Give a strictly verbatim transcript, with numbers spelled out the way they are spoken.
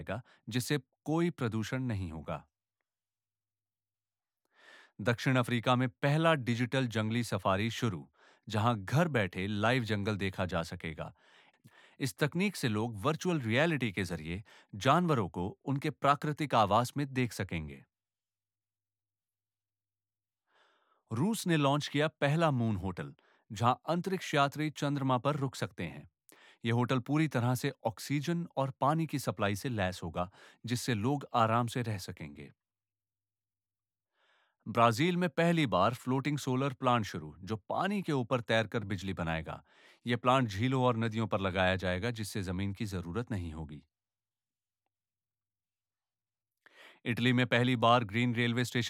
जिससे कोई प्रदूषण नहीं होगा। दक्षिण अफ्रीका में पहला डिजिटल जंगली सफारी शुरू, जहां घर बैठे लाइव जंगल देखा जा सकेगा। इस तकनीक से लोग वर्चुअल रियलिटी के जरिए जानवरों को उनके प्राकृतिक आवास में देख सकेंगे। रूस ने लॉन्च किया पहला मून होटल, जहां अंतरिक्ष यात्री चंद्रमा पर रुक सकते हैं। यह होटल पूरी तरह से ऑक्सीजन और पानी की सप्लाई से लैस होगा, जिससे लोग आराम से रह सकेंगे। ब्राजील में पहली बार फ्लोटिंग सोलर प्लांट शुरू, जो पानी के ऊपर तैरकर बिजली बनाएगा। यह प्लांट झीलों और नदियों पर लगाया जाएगा, जिससे जमीन की जरूरत नहीं होगी। इटली में पहली बार ग्रीन रेलवे स्टेशन